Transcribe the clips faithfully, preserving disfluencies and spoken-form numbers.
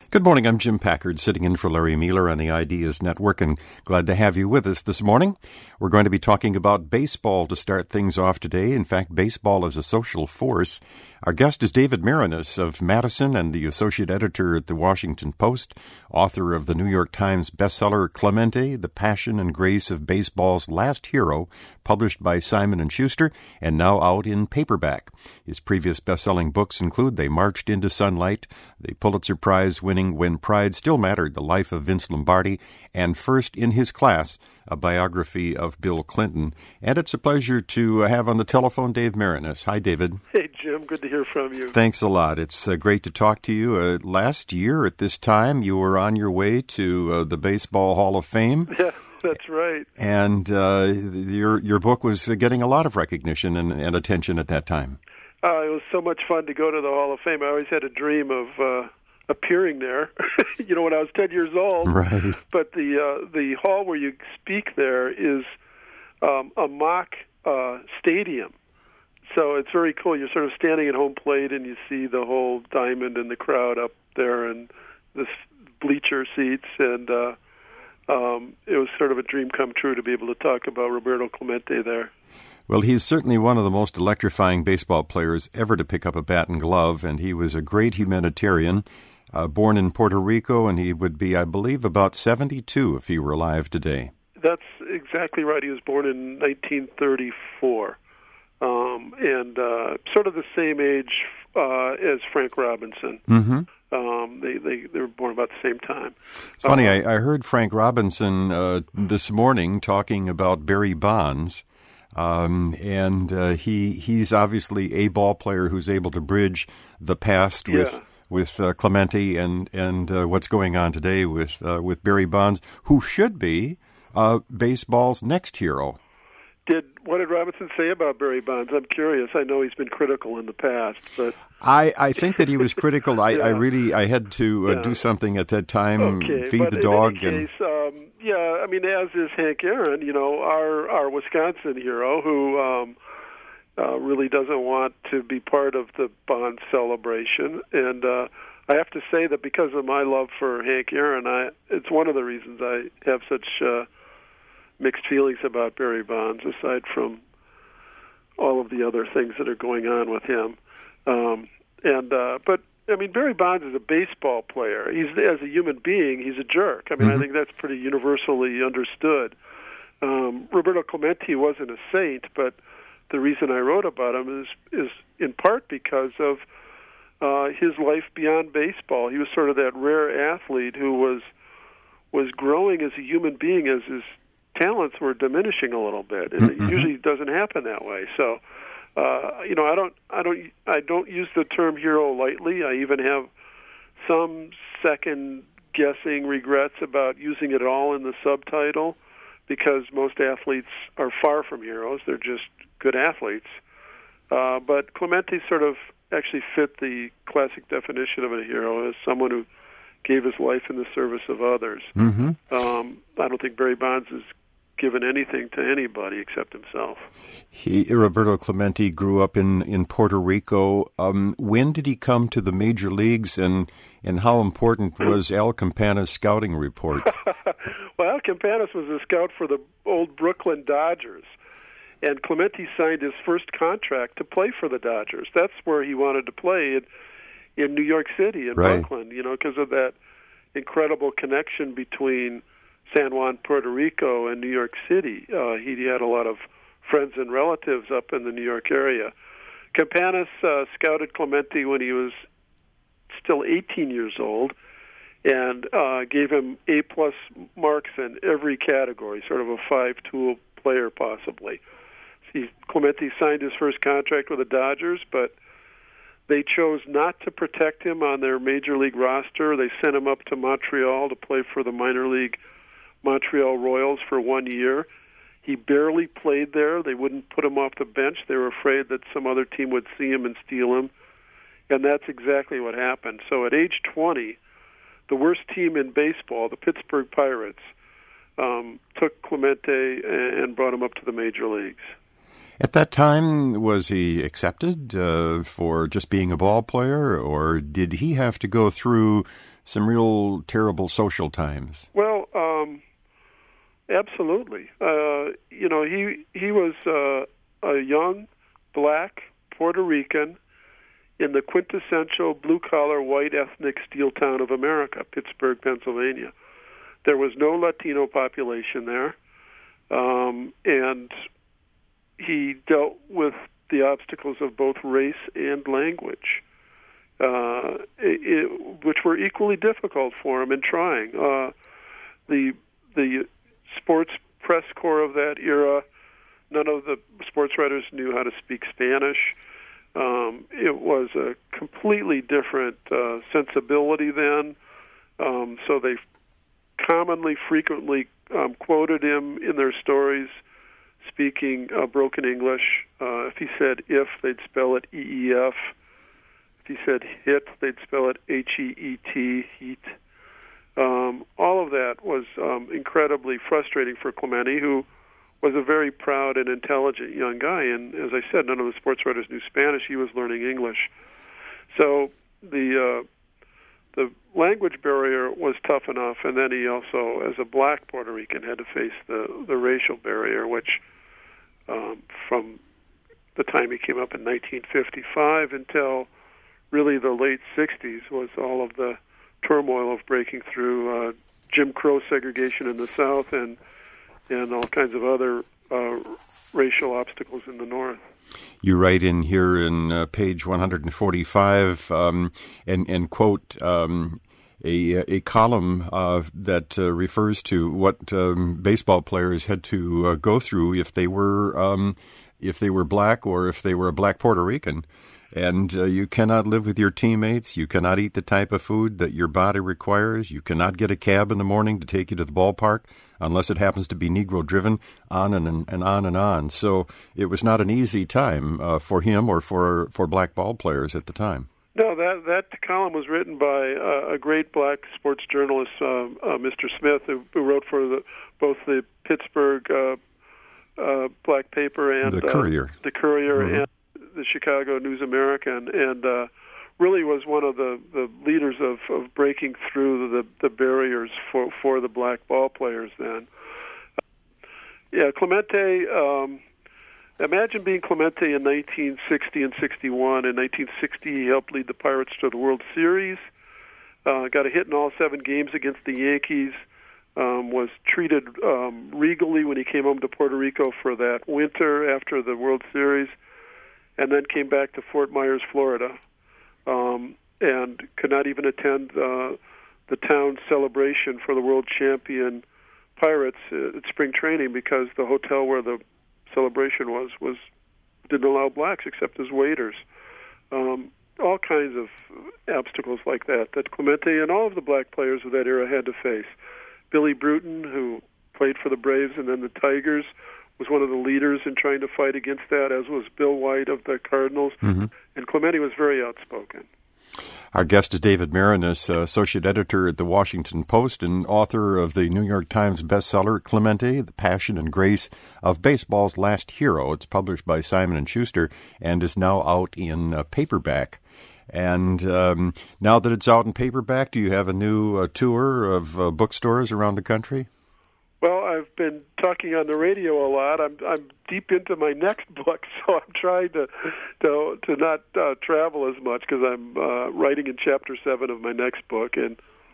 Good morning. I'm Jim Packard, sitting in for Larry Mueller on the Ideas Network, and glad to have you with us this morning. We're going to be talking about baseball to start things off today. In fact, baseball is a social force. Our guest is David Maraniss of Madison and the associate editor at the Washington Post, author of the New York Times bestseller Clemente, The Passion and Grace of Baseball's Last Hero, published by Simon and Schuster, and now out in paperback. His previous best-selling books include They Marched into Sunlight, the Pulitzer Prize-winning When Pride Still Mattered, The Life of Vince Lombardi, and First in His Class, a biography of Bill Clinton. And it's a pleasure to have on the telephone Dave Maraniss. Hi, David. Hey, Jim. Good to hear from you. Thanks a lot. It's uh, great to talk to you. Uh, last year at this time, you were on your way to uh, the Baseball Hall of Fame. Yeah, that's right. And uh, your your book was getting a lot of recognition and, and attention at that time. Uh, it was so much fun to go to the Hall of Fame. I always had a dream of uh, appearing there, you know, when I was ten years old. Right. But the uh, the hall where you speak there is um, a mock uh, stadium. So it's very cool. You're sort of standing at home plate, and you see the whole diamond and the crowd up there and the bleacher seats. And uh, um, it was sort of a dream come true to be able to talk about Roberto Clemente there. Well, he's certainly one of the most electrifying baseball players ever to pick up a bat and glove, and he was a great humanitarian, uh, born in Puerto Rico, and he would be, I believe, about seventy-two if he were alive today. That's exactly right. He was born in nineteen thirty-four, um, and uh, sort of the same age uh, as Frank Robinson. Mm-hmm. Um, they, they they were born about the same time. It's funny, Um, I, I heard Frank Robinson uh, this morning talking about Barry Bonds. Um, and uh, he he's obviously a ball player who's able to bridge the past with Yeah. with uh, Clemente and and uh, what's going on today with uh, with Barry Bonds, who should be uh, baseball's next hero. Did what did Robinson say about Barry Bonds? I'm curious. I know he's been critical in the past, but I, I think that he was critical. I, Yeah. I really I had to uh, Yeah. do something at that time, okay. feed but the dog, in any and case, um, yeah, I mean, as is Hank Aaron, you know, our our Wisconsin hero, who um, uh, really doesn't want to be part of the Bonds celebration, and uh, I have to say that because of my love for Hank Aaron, I it's one of the reasons I have such uh, mixed feelings about Barry Bonds, aside from all of the other things that are going on with him. Um, and uh, but I mean, Barry Bonds is a baseball player. He's as a human being, he's a jerk. I mean, Mhm. I think that's pretty universally understood. Um, Roberto Clemente wasn't a saint, but the reason I wrote about him is is in part because of uh, his life beyond baseball. He was sort of that rare athlete who was was growing as a human being as his talents were diminishing a little bit, and Mm-hmm. it usually doesn't happen that way. So, uh, you know, I don't, I don't, I don't use the term hero lightly. I even have some second guessing regrets about using it all in the subtitle, because most athletes are far from heroes. They're just good athletes. Uh, but Clemente sort of actually fit the classic definition of a hero as someone who gave his life in the service of others. mm-hmm. Um, I don't think Barry Bonds has given anything to anybody except himself. He, Roberto Clemente grew up in, in Puerto Rico. Um, when did he come to the major leagues, and, and how important was Al Campana's scouting report? Well, Al Campanis was a scout for the old Brooklyn Dodgers, and Clemente signed his first contract to play for the Dodgers. That's where he wanted to play, in, in New York City, in Right. Brooklyn, you know, because of that incredible connection between San Juan, Puerto Rico, and New York City. Uh, he, he had a lot of friends and relatives up in the New York area. Campanis uh, scouted Clemente when he was still eighteen years old, and uh, gave him A-plus marks in every category, sort of a five-tool player possibly. He, Clemente signed his first contract with the Dodgers, but they chose not to protect him on their major league roster. They sent him up to Montreal to play for the minor league Montreal Royals for one year. He barely played there. They wouldn't put him off the bench. They were afraid that some other team would see him and steal him. And that's exactly what happened. So at age twenty, the worst team in baseball, the Pittsburgh Pirates, um, took Clemente and brought him up to the major leagues. At that time, was he accepted uh, for just being a ball player, or did he have to go through some real terrible social times. Well, um, absolutely. Uh, you know, he he was uh, a young black Puerto Rican in the quintessential blue-collar, white ethnic steel town of America, Pittsburgh, Pennsylvania. There was no Latino population there, um, and he dealt with the obstacles of both race and language, uh, it, it, which were equally difficult for him in trying. Uh, the the sports press corps of that era, none of the sports writers knew how to speak Spanish. Um, it was a completely different uh, sensibility then, um, so they commonly, frequently um, quoted him in their stories speaking uh, broken English. Uh, if he said if, they'd spell it E E F. If he said hit, they'd spell it H E E T, heat. Um, all of that was um, incredibly frustrating for Clemente, who was a very proud and intelligent young guy. And as I said, none of the sports writers knew Spanish. He was learning English. So the uh, the language barrier was tough enough, and then he also, as a black Puerto Rican, had to face the, the racial barrier, which um, from the time he came up in nineteen fifty-five until really the late sixties was all of the turmoil of breaking through uh, Jim Crow segregation in the South and and all kinds of other uh, racial obstacles in the North. You write in here in uh, page one forty-five um, and, and quote um, a, a column uh, that uh, refers to what um, baseball players had to uh, go through if they were um, if they were black or if they were a black Puerto Rican. And uh, you cannot live with your teammates. You cannot eat the type of food that your body requires. You cannot get a cab in the morning to take you to the ballpark unless it happens to be Negro-driven, on and, and on and on. So it was not an easy time uh, for him or for for black ball players at the time. No, that that column was written by uh, a great black sports journalist, uh, uh, Mister Smith, who, who wrote for the, both the Pittsburgh uh, uh, Black Paper and the Courier, uh, the Courier, mm-hmm. and the Chicago News American, and uh, really was one of the, the leaders of, of breaking through the, the barriers for, for the black ball players then. Uh, yeah, Clemente, um, imagine being Clemente in nineteen sixty and sixty-one. In nineteen sixty, he helped lead the Pirates to the World Series, uh, got a hit in all seven games against the Yankees, um, was treated um, regally when he came home to Puerto Rico for that winter after the World Series, and then came back to Fort Myers, Florida, um, and could not even attend uh, the town's celebration for the world champion Pirates at spring training because the hotel where the celebration was was didn't allow blacks except as waiters. Um, all kinds of obstacles like that that Clemente and all of the black players of that era had to face. Billy Bruton, who played for the Braves and then the Tigers, was one of the leaders in trying to fight against that, as was Bill White of the Cardinals. Mm-hmm. And Clemente was very outspoken. Our guest is David Maraniss, uh, associate editor at the Washington Post and author of the New York Times bestseller, Clemente, The Passion and Grace of Baseball's Last Hero. It's published by Simon and Schuster and is now out in uh, paperback. And um, now that it's out in paperback, do you have a new uh, tour of uh, bookstores around the country? Well, I've been talking on the radio a lot. I'm I'm deep into my next book, so I'm trying to to to not uh, travel as much because I'm uh, writing in chapter seven of my next book, and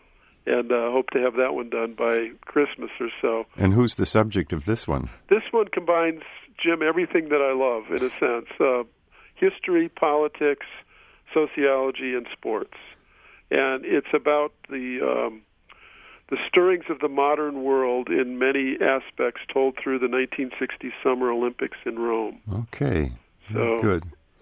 and uh, hope to have that one done by Christmas or so. And who's the subject of this one? This one combines, Jim, everything that I love in a sense: uh, history, politics, sociology, and sports. And it's about the um, the stirrings of the modern world in many aspects told through the nineteen sixty Summer Olympics in Rome. Okay. So good.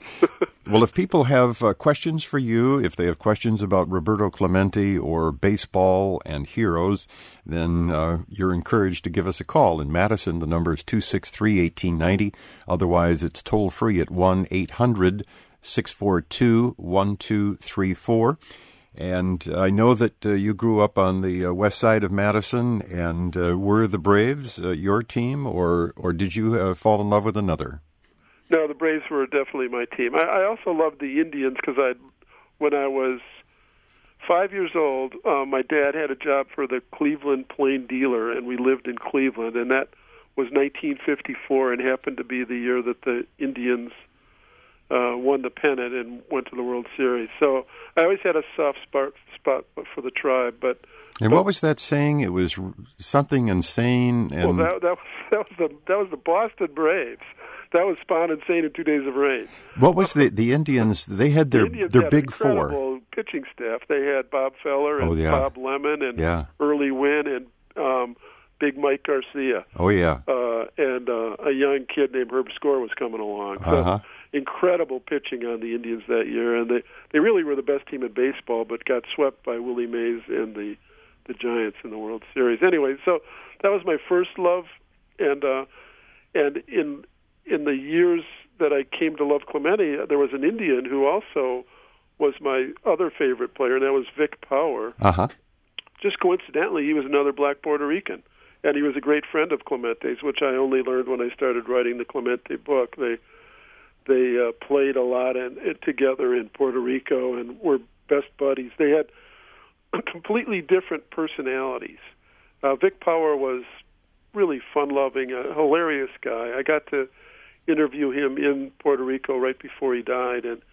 Well, if people have uh, questions for you, if they have questions about Roberto Clemente or baseball and heroes, then uh, you're encouraged to give us a call. In Madison, the number is two six three, one eight nine zero. Otherwise, it's toll-free at one eight hundred, six four two, one two three four. And I know that uh, you grew up on the uh, west side of Madison, and uh, were the Braves uh, your team, or or did you uh, fall in love with another? No, the Braves were definitely my team. I, I also loved the Indians because I, when I was five years old, uh, my dad had a job for the Cleveland Plain Dealer, and we lived in Cleveland, and that was nineteen fifty-four and happened to be the year that the Indians uh, won the pennant and went to the World Series. So I always had a soft spot, spot for the Tribe. But And but, what was that saying? It was something insane. And well, that, that, was, that, was the, that was the Boston Braves. That was Spawn Insane in Two Days of Rain. What was the the Indians? They had their the their had big incredible four pitching staff. They had Bob Feller and oh, yeah. Bob Lemon and yeah. Early Wynn and um, Big Mike Garcia. Oh yeah, uh, and uh, a young kid named Herb Score was coming along. So uh-huh. incredible pitching on the Indians that year, and they they really were the best team in baseball, but got swept by Willie Mays and the the Giants in the World Series. Anyway, so that was my first love, and uh, and in in the years that I came to love Clemente, there was an Indian who also was my other favorite player, and that was Vic Power. Uh-huh. Just coincidentally, he was another black Puerto Rican, and he was a great friend of Clemente's, which I only learned when I started writing the Clemente book. They they uh, played a lot and, and together in Puerto Rico and were best buddies. They had completely different personalities. Uh, Vic Power was really fun-loving, a hilarious guy. I got to interview him in Puerto Rico right before he died, and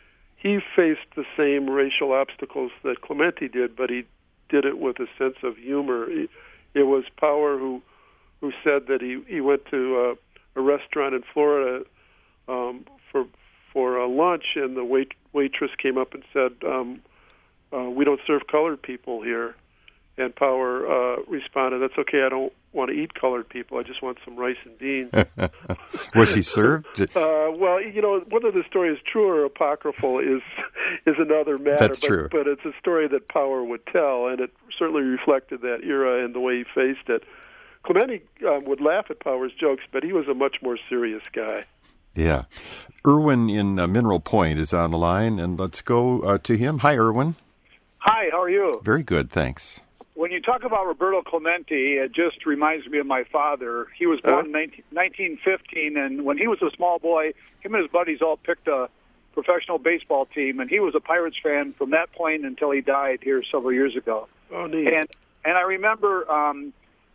he faced the same racial obstacles that Clemente did, but he did it with a sense of humor. He, it was Power who who said that he, he went to uh, a restaurant in Florida um, for for a lunch, and the wait, waitress came up and said, um, uh, "We don't serve colored people here." And Power uh, responded, "That's okay. I don't want to eat colored people. I just want some rice and beans." Was he served? uh, well, you know, whether the story is true or apocryphal is is another matter. That's but, true. But it's a story that Power would tell, and it certainly reflected that era and the way he faced it. Clemente um, would laugh at Power's jokes, but he was a much more serious guy. Yeah. Irwin in uh, Mineral Point is on the line, and let's go uh, to him. Hi, Irwin. Hi, how are you? Very good, thanks. When you talk about Roberto Clemente, it just reminds me of my father. He was born in nineteen fifteen, and when he was a small boy, him and his buddies all picked a professional baseball team, and he was a Pirates fan from that point until he died here several years ago. Oh, neat. And and I remember um,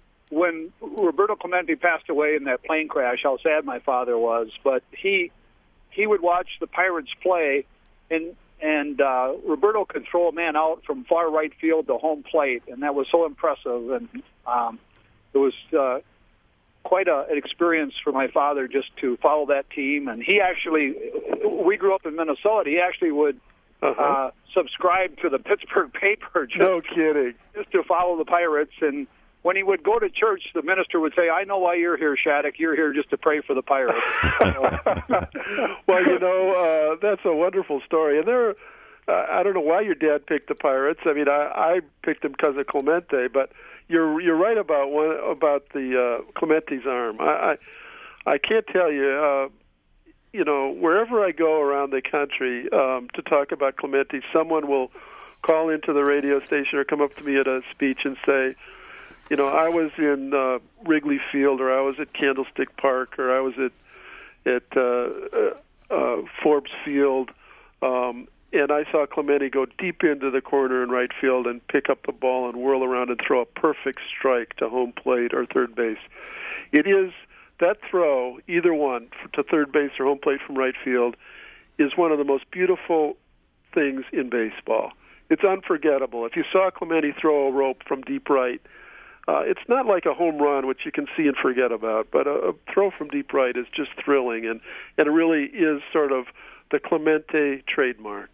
when Roberto Clemente passed away in that plane crash, how sad my father was. But he he would watch the Pirates play, and and uh, Roberto could throw a man out from far right field to home plate, and that was so impressive. And um, it was uh, quite a, an experience for my father just to follow that team. And he actually, we grew up in Minnesota, he actually would uh-huh. uh, subscribe to the Pittsburgh paper just, no kidding. just to follow the Pirates. And when he would go to church, the minister would say, "I know why you're here, Shattuck. You're here just to pray for the Pirates." Well, you know, uh, that's a wonderful story. And there, uh, I don't know why your dad picked the Pirates. I mean, I, I picked them because of Clemente, but you're you're right about one about the uh, Clemente's arm. I, I I can't tell you. Uh, you know, wherever I go around the country um, to talk about Clemente, someone will call into the radio station or come up to me at a speech and say, you know, I was in uh, Wrigley Field, or I was at Candlestick Park, or I was at at uh, uh, Forbes Field, um, and I saw Clemente go deep into the corner in right field and pick up the ball and whirl around and throw a perfect strike to home plate or third base. It is that throw, either one, to third base or home plate from right field, is one of the most beautiful things in baseball. It's unforgettable. If you saw Clemente throw a rope from deep right, Uh, it's not like a home run, which you can see and forget about, but a, a throw from deep right is just thrilling, and, and it really is sort of the Clemente trademark.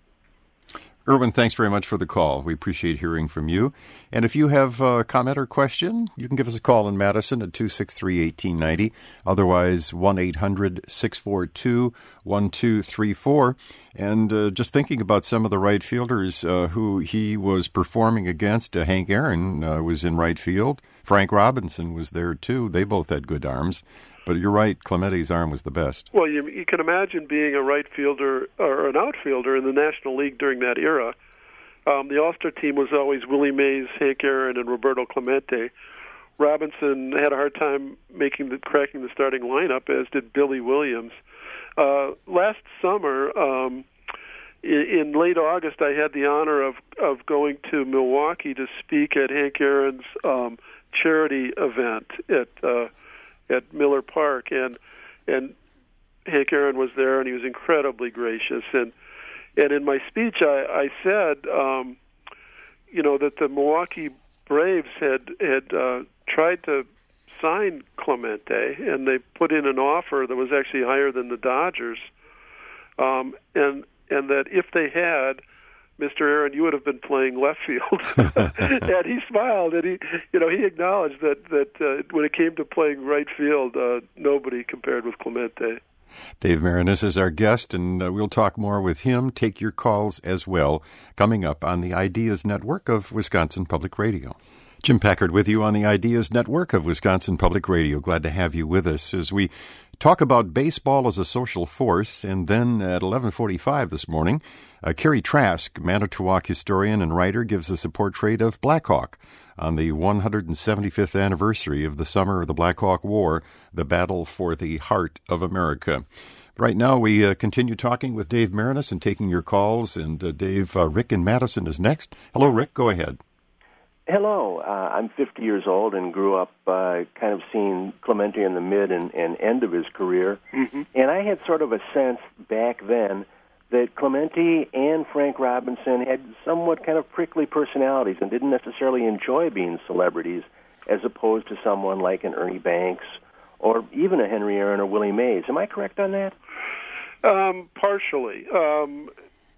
Irwin, thanks very much for the call. We appreciate hearing from you. And if you have a comment or question, you can give us a call in Madison at two six three, one eight nine zero. Otherwise, one eight hundred, six four two, one two three four. And uh, just thinking about some of the right fielders uh, who he was performing against, uh, Hank Aaron uh, was in right field. Frank Robinson was there, too. They both had good arms. But you're right, Clemente's arm was the best. Well, you, you can imagine being a right fielder or an outfielder in the National League during that era. Um, the All-Star team was always Willie Mays, Hank Aaron, and Roberto Clemente. Robinson had a hard time making the cracking the starting lineup, as did Billy Williams. Uh, last summer, um, in, in late August, I had the honor of, of going to Milwaukee to speak at Hank Aaron's um, charity event at uh, at Miller Park, and and Hank Aaron was there, and he was incredibly gracious. And and in my speech, I, I said, um, you know, that the Milwaukee Braves had had uh, tried to sign Clemente, and they put in an offer that was actually higher than the Dodgers, um, and and that if they had, Mister Aaron, you would have been playing left field. And he smiled, and he, you know, he acknowledged that that uh, when it came to playing right field, uh, nobody compared with Clemente. Dave Marinis is our guest, and uh, we'll talk more with him. Take your calls as well, coming up on the Ideas Network of Wisconsin Public Radio. Jim Packard with you on the Ideas Network of Wisconsin Public Radio. Glad to have you with us as we talk about baseball as a social force. And then at eleven forty-five this morning, uh, Carrie Trask, Manitowoc historian and writer, gives us a portrait of Black Hawk on the one hundred seventy-fifth anniversary of the summer of the Black Hawk War, the battle for the heart of America. Right now, we uh, continue talking with Dave Marinis and taking your calls. And uh, Dave, uh, Rick in Madison is next. Hello, Rick. Go ahead. Hello. Uh, I'm fifty years old and grew up uh, kind of seeing Clemente in the mid and, and end of his career. Mm-hmm. And I had sort of a sense back then that Clemente and Frank Robinson had somewhat kind of prickly personalities and didn't necessarily enjoy being celebrities, as opposed to someone like an Ernie Banks or even a Henry Aaron or Willie Mays. Am I correct on that? Um, partially. Um,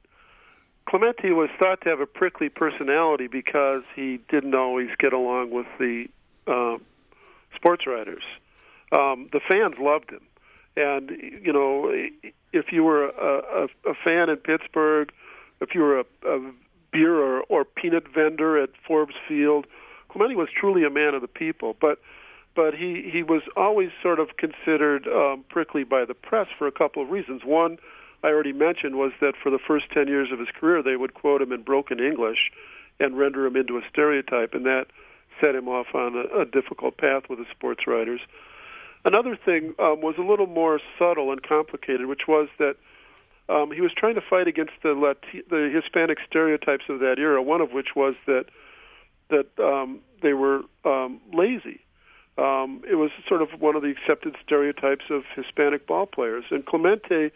Clemente was thought to have a prickly personality because he didn't always get along with the uh, sports writers. Um, the fans loved him. And, you know, if you were a, a, a fan in Pittsburgh, if you were a, a beer or, or peanut vendor at Forbes Field, Clemente was truly a man of the people. But but he, he was always sort of considered um, prickly by the press for a couple of reasons. One, I already mentioned, was that for the first ten years of his career, they would quote him in broken English and render him into a stereotype, and that set him off on a, a difficult path with the sports writers. Another thing um, was a little more subtle and complicated, which was that um, he was trying to fight against the Lati- the Hispanic stereotypes of that era, one of which was that that um, they were um, lazy. Um, it was sort of one of the accepted stereotypes of Hispanic ball players. And Clemente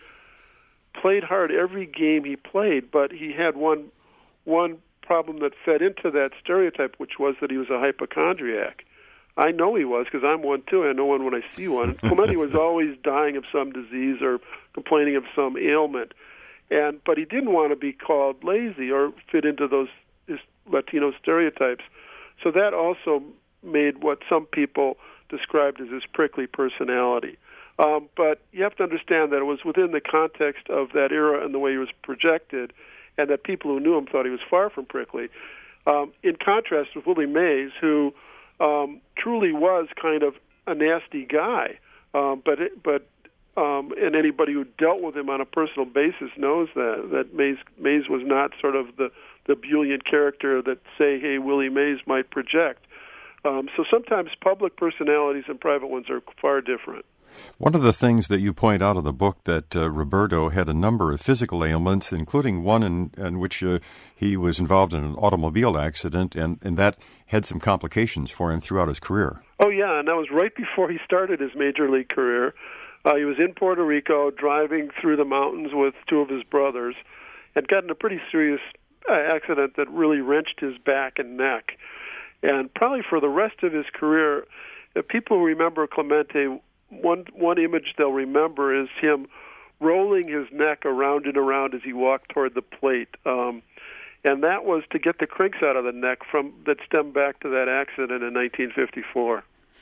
played hard every game he played, but he had one one problem that fed into that stereotype, which was that he was a hypochondriac. I know he was, because I'm one too. I know one when I see one. Clemente was always dying of some disease or complaining of some ailment, and but he didn't want to be called lazy or fit into those Latino stereotypes. So that also made what some people described as his prickly personality. Um, but you have to understand that it was within the context of that era and the way he was projected, and that people who knew him thought he was far from prickly. Um, in contrast with Willie Mays, who um, truly was kind of a nasty guy, um, but it, but um, and anybody who dealt with him on a personal basis knows that that Mays Mays was not sort of the the ebullient character that, say, hey, Willie Mays might project. Um, so sometimes public personalities and private ones are far different. One of the things that you point out in the book that uh, Roberto had a number of physical ailments, including one in, in which uh, he was involved in an automobile accident, and, and that had some complications for him throughout his career. Oh, yeah, and that was right before he started his major league career. Uh, he was in Puerto Rico driving through the mountains with two of his brothers and got in a pretty serious uh, accident that really wrenched his back and neck. And probably for the rest of his career, if people remember Clemente, One one image they'll remember is him rolling his neck around and around as he walked toward the plate, um, and that was to get the crinks out of the neck from that stemmed back to that accident in nineteen fifty-four.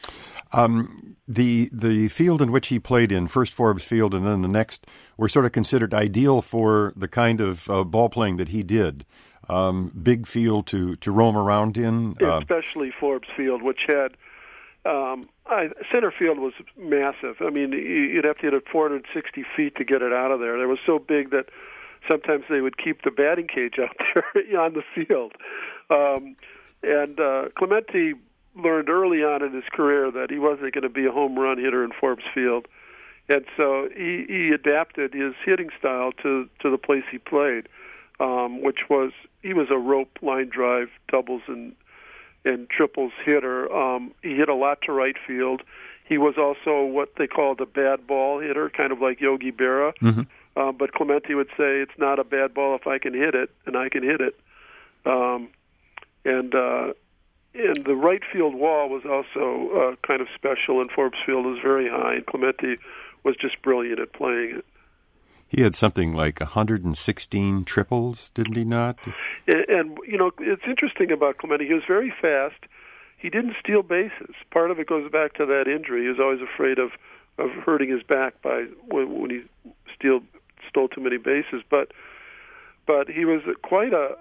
Um, the the field in which he played in, first Forbes Field and then the next, were sort of considered ideal for the kind of uh, ball playing that he did. Um, big field to, to roam around in, uh, especially Forbes Field, which had. Um, I, center field was massive. I mean, you'd have to hit it four hundred sixty feet to get it out of there. It was so big that sometimes they would keep the batting cage out there on the field. Um, and uh, Clemente learned early on in his career that he wasn't going to be a home run hitter in Forbes Field. And so he, he adapted his hitting style to, to the place he played, um, which was he was a rope line drive doubles and and triples hitter. Um, he hit a lot to right field. He was also what they called a bad ball hitter, kind of like Yogi Berra. Mm-hmm. Uh, but Clemente would say it's not a bad ball if I can hit it, and I can hit it. Um, and uh, and the right field wall was also uh, kind of special, and Forbes Field was very high, and Clemente was just brilliant at playing it. He had something like one hundred sixteen triples, didn't he not? And, and, you know, it's interesting about Clemente. He was very fast. He didn't steal bases. Part of it goes back to that injury. He was always afraid of, of hurting his back by when, when he steal, stole too many bases. But but he was quite a,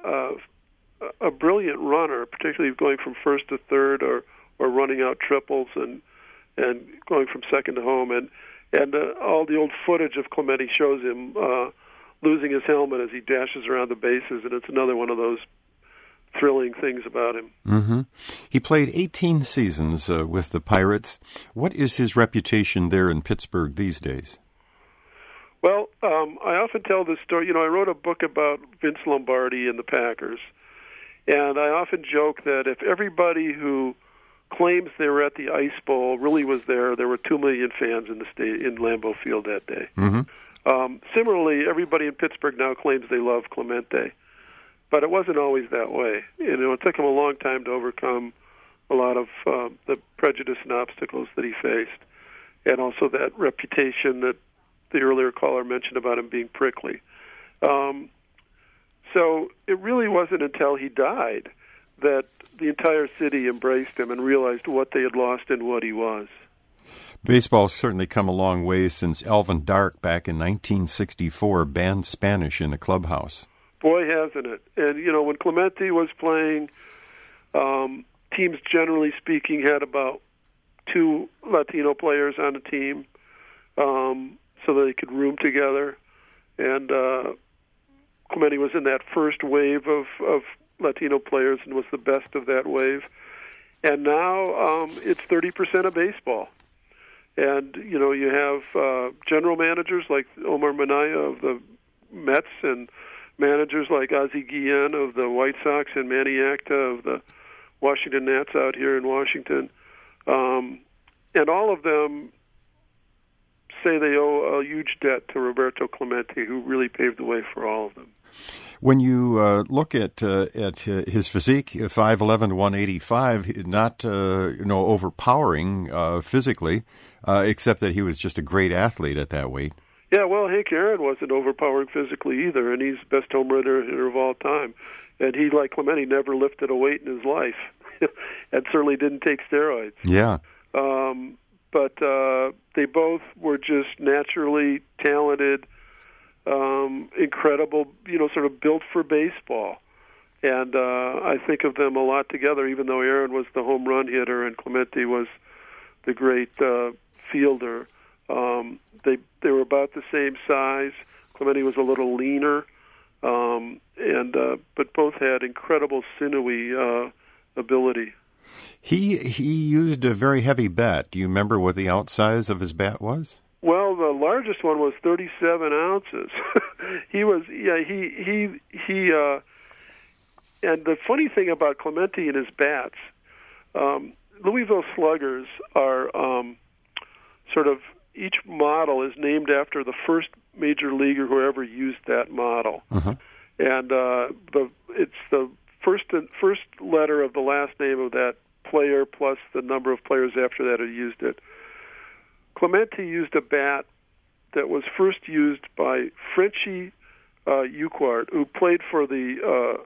a a brilliant runner, particularly going from first to third or, or running out triples and and going from second to home. And And uh, all the old footage of Clemente shows him uh, losing his helmet as he dashes around the bases, and it's another one of those thrilling things about him. Mm-hmm. He played eighteen seasons uh, with the Pirates. What is his reputation there in Pittsburgh these days? Well, um, I often tell this story. You know, I wrote a book about Vince Lombardi and the Packers, and I often joke that if everybody who claims they were at the Ice Bowl really was there, there were two million fans in the state in Lambeau Field that day. Mm-hmm. Um, similarly, everybody in Pittsburgh now claims they love Clemente, but it wasn't always that way. You know, it took him a long time to overcome a lot of uh, the prejudice and obstacles that he faced, and also that reputation that the earlier caller mentioned about him being prickly. Um, so it really wasn't until he died that the entire city embraced him and realized what they had lost and what he was. Baseball's certainly come a long way since Alvin Dark back in nineteen sixty-four banned Spanish in the clubhouse. Boy, hasn't it. And, you know, when Clemente was playing, um, teams, generally speaking, had about two Latino players on the team um, so that they could room together. And uh, Clemente was in that first wave of, of Latino players and was the best of that wave. And now um, it's thirty percent of baseball. And, you know, you have uh, general managers like Omar Minaya of the Mets and managers like Ozzie Guillen of the White Sox and Manny Acta of the Washington Nats out here in Washington. Um, and all of them say they owe a huge debt to Roberto Clemente, who really paved the way for all of them. When you uh, look at uh, at his physique, five eleven, one eighty-five, not uh, you know overpowering uh, physically, uh, except that he was just a great athlete at that weight. Yeah, well, Hank Aaron wasn't overpowering physically either, and he's the best home run hitter of all time. And he, like Clemente, never lifted a weight in his life, and certainly didn't take steroids. Yeah. Um, but uh, they both were just naturally talented, um, incredible, you know, sort of built for baseball. And uh, I think of them a lot together, even though Aaron was the home run hitter and Clemente was the great uh, fielder. Um, they they were about the same size. Clemente was a little leaner, um, and uh, but both had incredible sinewy uh, ability. He he used a very heavy bat. Do you remember what the outsize of his bat was? Well, the largest one was thirty-seven ounces. he was yeah he he he. Uh, and the funny thing about Clemente and his bats, um, Louisville Sluggers are um, sort of. Each model is named after the first major leaguer who ever used that model, uh-huh. and uh, the it's the first first letter of the last name of that player plus the number of players after that who used it. Clemente used a bat that was first used by Frenchy uh, Uquart, who played for the uh,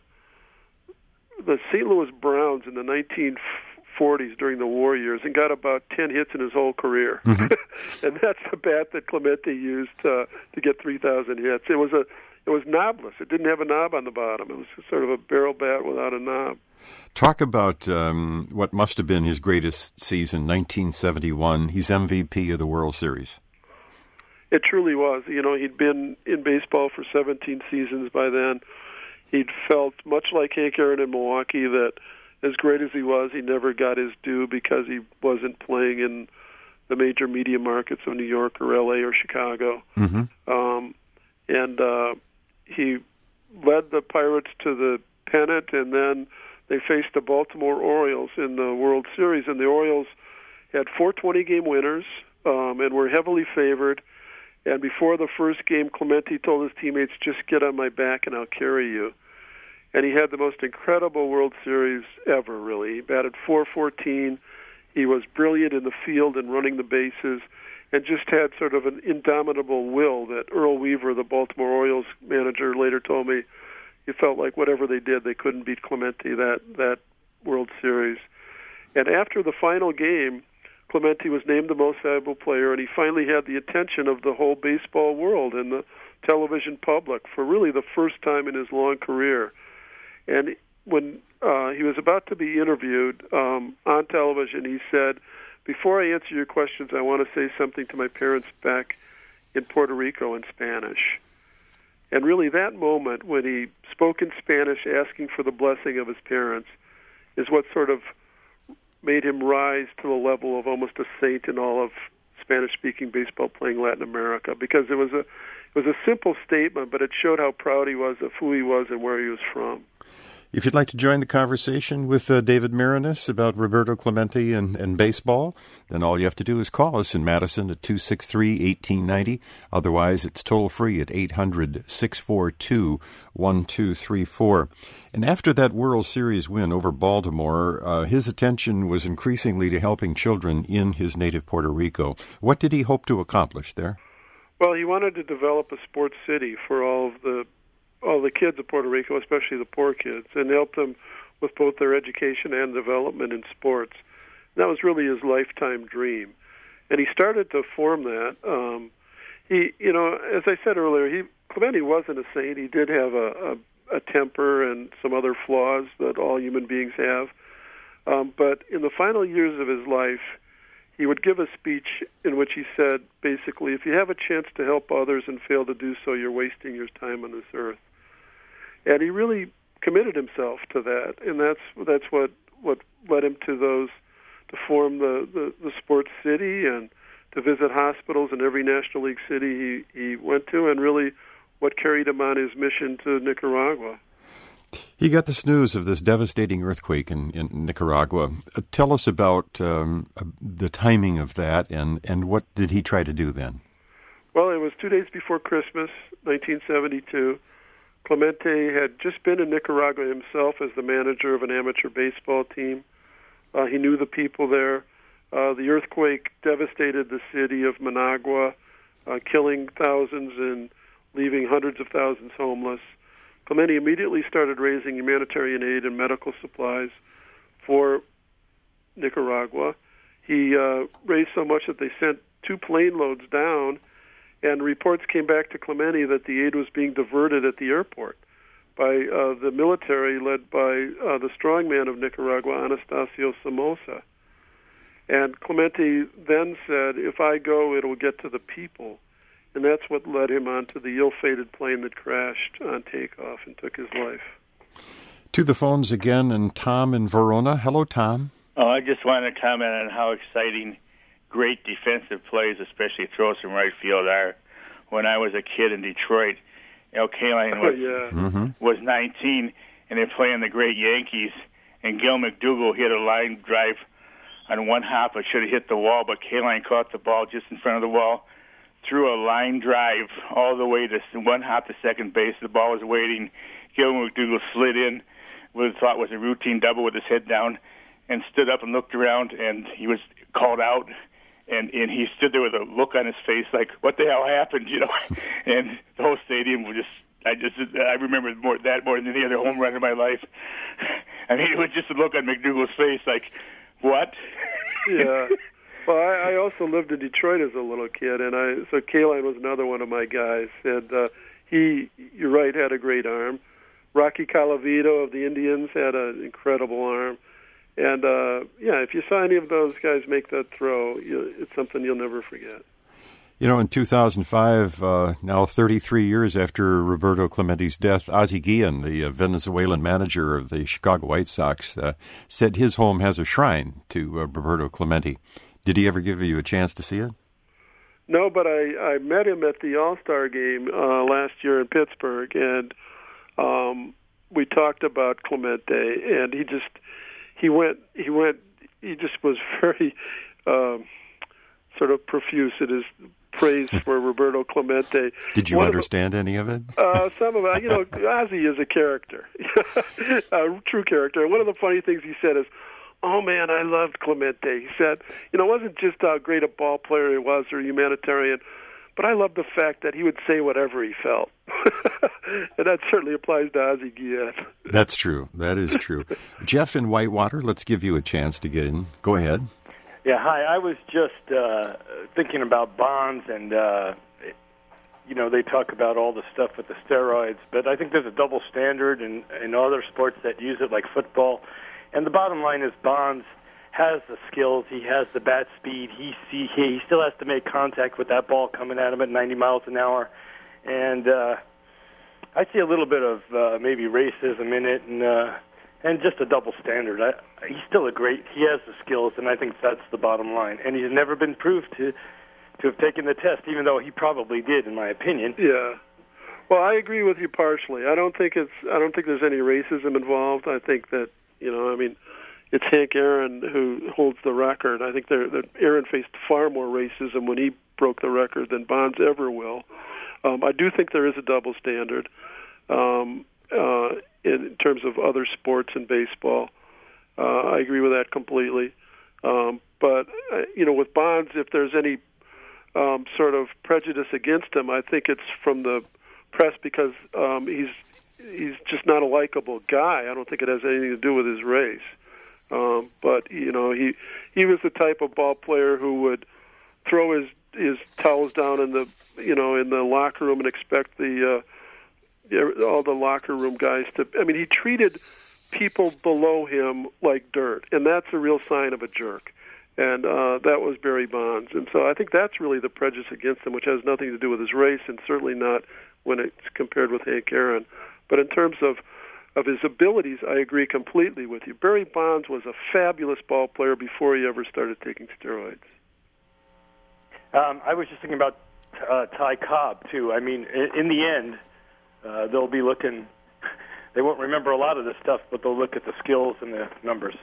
the Saint Louis Browns in the nineteen forties during the war years, and got about ten hits in his whole career. Mm-hmm. And that's the bat that Clemente used uh, to get three thousand hits. It was a it was knobless. It didn't have a knob on the bottom. It was sort of a barrel bat without a knob. Talk about um, what must have been his greatest season, nineteen seventy-one. He's M V P of the World Series. It truly was. You know, he'd been in baseball for seventeen seasons by then. He'd felt, much like Hank Aaron in Milwaukee, that as great as he was, he never got his due because he wasn't playing in the major media markets of New York or L A or Chicago. Mm-hmm. Um, and uh, he led the Pirates to the pennant, and then they faced the Baltimore Orioles in the World Series, and the Orioles had four twenty-game winners um, and were heavily favored. And before the first game, Clemente told his teammates, "Just get on my back and I'll carry you." And he had the most incredible World Series ever, really. He batted four fourteen. He was brilliant in the field and running the bases, and just had sort of an indomitable will that Earl Weaver, the Baltimore Orioles manager, later told me he felt like whatever they did, they couldn't beat Clemente that, that World Series. And after the final game, Clemente was named the most valuable player, and he finally had the attention of the whole baseball world and the television public for really the first time in his long career. And when uh, he was about to be interviewed um, on television, he said, "Before I answer your questions, I want to say something to my parents back in Puerto Rico in Spanish." And really that moment when he spoke in Spanish asking for the blessing of his parents is what sort of made him rise to the level of almost a saint in all of Spanish-speaking baseball-playing Latin America, because it was a it was a simple statement, but it showed how proud he was of who he was and where he was from. If you'd like to join the conversation with uh, David Marinis about Roberto Clemente and, and baseball, then all you have to do is call us in Madison at two six three, one eight nine zero. Otherwise, it's toll-free at eight hundred, six four two, one two three four. And after that World Series win over Baltimore, uh, his attention was increasingly to helping children in his native Puerto Rico. What did he hope to accomplish there? Well, he wanted to develop a sports city for all of the all the kids of Puerto Rico, especially the poor kids, and help them with both their education and development in sports. And that was really his lifetime dream. And he started to form that. Um, he, you know, as I said earlier, he Clemente wasn't a saint. He did have a, a, a temper and some other flaws that all human beings have. Um, but in the final years of his life, he would give a speech in which he said, basically, if you have a chance to help others and fail to do so, you're wasting your time on this earth. And he really committed himself to that, and that's that's what, what led him to those to form the, the, the sports city and to visit hospitals in every National League city he, he went to, and really what carried him on his mission to Nicaragua. He got this news of this devastating earthquake in, in Nicaragua. Uh, tell us about um, uh, the timing of that, and, and what did he try to do then? Well, it was two days before Christmas, nineteen seventy-two. Clemente had just been in Nicaragua himself as the manager of an amateur baseball team. Uh, he knew the people there. Uh, the earthquake devastated the city of Managua, uh, killing thousands and leaving hundreds of thousands homeless. Clemente immediately started raising humanitarian aid and medical supplies for Nicaragua. He uh, raised so much that they sent two plane loads down, and reports came back to Clemente that the aid was being diverted at the airport by uh, the military led by uh, the strongman of Nicaragua, Anastasio Somoza. And Clemente then said, if I go, it'll get to the people. And that's what led him onto the ill-fated plane that crashed on takeoff and took his life. To the phones again, and Tom in Verona. Hello, Tom. Oh, I just wanted to comment on how exciting great defensive plays, especially throws from right field, are. When I was a kid in Detroit, Al Kaline was, yeah. mm-hmm. was nineteen, and they're playing the great Yankees, and Gil McDougall hit a line drive on one hop. It should have hit the wall, but Kaline caught the ball just in front of the wall, threw a line drive all the way to one hop to second base. The ball was waiting. Gil McDougall slid in what he thought was a routine double with his head down and stood up and looked around, and he was called out. And and he stood there with a look on his face like, what the hell happened, you know? And the whole stadium was just, I just, I remember more, that more than any other home run in my life. I mean, it was just a look on McDougall's face like, what? Yeah. Well, I, I also lived in Detroit as a little kid, and I so Kaline was another one of my guys. And uh, he, you're right, had a great arm. Rocky Colavito of the Indians had an incredible arm. And, uh, yeah, if you saw any of those guys make that throw, you, it's something you'll never forget. You know, in two thousand five, uh, now thirty-three years after Roberto Clemente's death, Ozzie Guillen, the uh, Venezuelan manager of the Chicago White Sox, uh, said his home has a shrine to uh, Roberto Clemente. Did he ever give you a chance to see it? No, but I, I met him at the All-Star game uh, last year in Pittsburgh, and um, we talked about Clemente, and he just he went he went he just was very um, sort of profuse in his praise for Roberto Clemente. Did you One understand of, any of it? Uh, some of it. You know, Ozzie is a character, a true character. And one of the funny things he said is, "Oh man, I loved Clemente." He said, "You know, it wasn't just how great a ball player he was or a humanitarian, but I loved the fact that he would say whatever he felt." And that certainly applies to Ozzie Guillen. That's true. That is true. Jeff in Whitewater, let's give you a chance to get in. Go ahead. Yeah, hi. I was just uh, thinking about Bonds, and, uh, you know, they talk about all the stuff with the steroids, but I think there's a double standard in, in other sports that use it, like football. And the bottom line is Bonds has the skills, he has the bat speed, he see, he still has to make contact with that ball coming at him at ninety miles an hour. And uh, I see a little bit of uh, maybe racism in it, and uh, and just a double standard. I, he's still a great, he has the skills, and I think that's the bottom line. And he's never been proved to, to have taken the test, even though he probably did, in my opinion. Yeah. Well, I agree with you partially. I don't think it's, I don't think there's any racism involved. I think that, you know, I mean, it's Hank Aaron who holds the record. I think that Aaron faced far more racism when he broke the record than Bonds ever will. Um, I do think there is a double standard um, uh, in terms of other sports and baseball. Uh, I agree with that completely. Um, but, uh, you know, with Bonds, if there's any um, sort of prejudice against him, I think it's from the press because um, he's he's just not a likable guy. I don't think it has anything to do with his race. Um, but you know, he he was the type of ball player who would throw his his towels down in the you know in the locker room and expect the uh, all the locker room guys to. I mean, he treated people below him like dirt, and that's a real sign of a jerk. And uh, that was Barry Bonds, and so I think that's really the prejudice against him, which has nothing to do with his race, and certainly not when it's compared with Hank Aaron. But in terms of of his abilities, I agree completely with you. Barry Bonds was a fabulous ball player before he ever started taking steroids. Um, I was just thinking about uh, Ty Cobb, too. I mean, in, in the end, uh, they'll be looking, they won't remember a lot of this stuff, but they'll look at the skills and the numbers.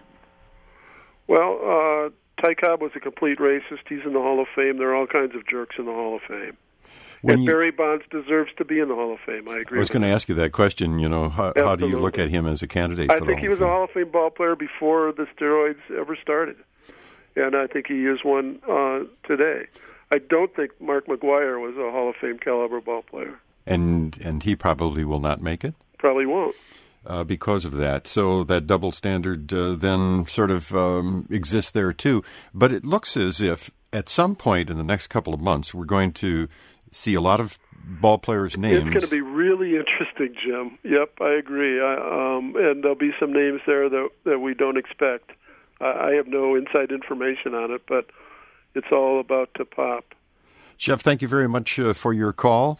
Well, uh, Ty Cobb was a complete racist. He's in the Hall of Fame. There are all kinds of jerks in the Hall of Fame. When and you, Barry Bonds deserves to be in the Hall of Fame. I agree. I was going to ask you that question. You know, how, how do you look at him as a candidate for I the think Hall he was of Fame? a Hall of Fame ball player before the steroids ever started. And I think he is one uh, today. I don't think Mark McGwire was a Hall of Fame caliber ball player. And and he probably will not make it? Probably won't. Uh, because of that. So that double standard uh, then sort of um, exists there too. But it looks as if at some point in the next couple of months we're going to see a lot of ball players' names. It's going to be really interesting, Jim. Yep, I agree. I, um, and there'll be some names there that that we don't expect. I, I have no inside information on it, but it's all about to pop. Jeff, thank you very much uh, for your call.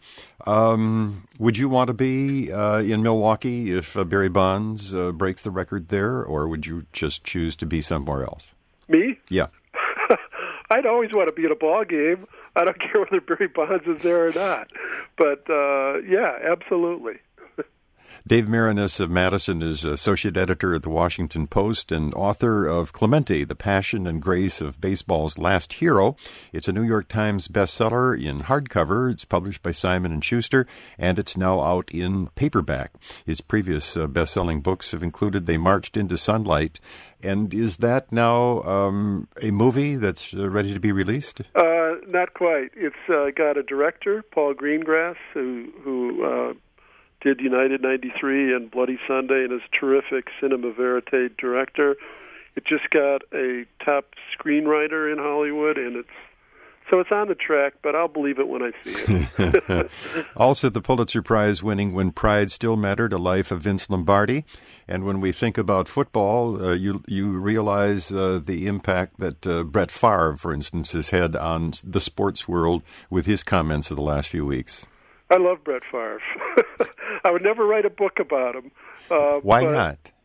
Um, would you want to be uh, in Milwaukee if uh, Barry Bonds uh, breaks the record there, or would you just choose to be somewhere else? Me? Yeah. I'd always want to be at a ball game. I don't care whether Barry Bonds is there or not. But, uh, yeah, absolutely. Dave Marinis of Madison is associate editor at the Washington Post and author of Clemente, The Passion and Grace of Baseball's Last Hero. It's a New York Times bestseller in hardcover. It's published by Simon and Schuster, and it's now out in paperback. His previous uh, best-selling books have included They Marched into Sunlight. And is that now um, a movie that's uh, ready to be released? Uh, not quite. It's uh, got a director, Paul Greengrass, who... who uh, did United ninety-three and Bloody Sunday and is a terrific cinema verite director. It just got a top screenwriter in Hollywood, and it's so it's on the track, but I'll believe it when I see it. Also, the Pulitzer Prize winning When Pride Still Mattered, A Life of Vince Lombardi. And when we think about football, uh, you you realize uh, the impact that uh, Brett Favre, for instance, has had on the sports world with his comments of the last few weeks. I love Brett Favre. I would never write a book about him. Uh, Why but, not?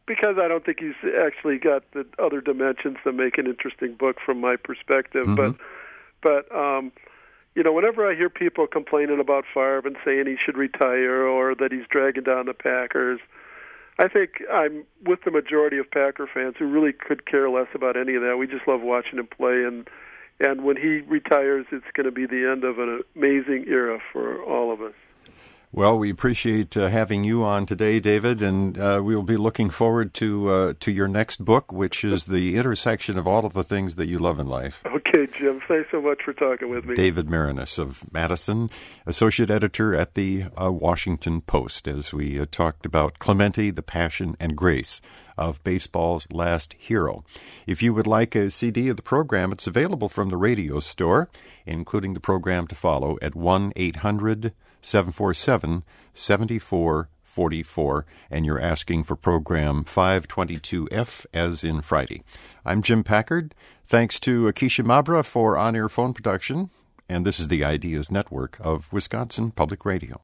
because I don't think he's actually got the other dimensions that make an interesting book from my perspective. Mm-hmm. But, but um, you know, whenever I hear people complaining about Favre and saying he should retire or that he's dragging down the Packers, I think I'm with the majority of Packer fans who really could care less about any of that. We just love watching him play, and and when he retires, it's going to be the end of an amazing era for all of us. Well, we appreciate uh, having you on today, David, and uh, we'll be looking forward to uh, to your next book, which is the intersection of all of the things that you love in life. Okay, Jim. Thanks so much for talking with me. David Maraniss of Madison, associate editor at the uh, Washington Post, as we uh, talked about Clemente, the passion and grace of baseball's last hero. If you would like a C D of the program, it's available from the radio store, including the program to follow at one eight hundred seven four seven seven four four four, and you're asking for program five twenty-two F, as in Friday. I'm Jim Packard. Thanks to Akisha Mabra for on-air phone production, and this is the Ideas Network of Wisconsin Public Radio.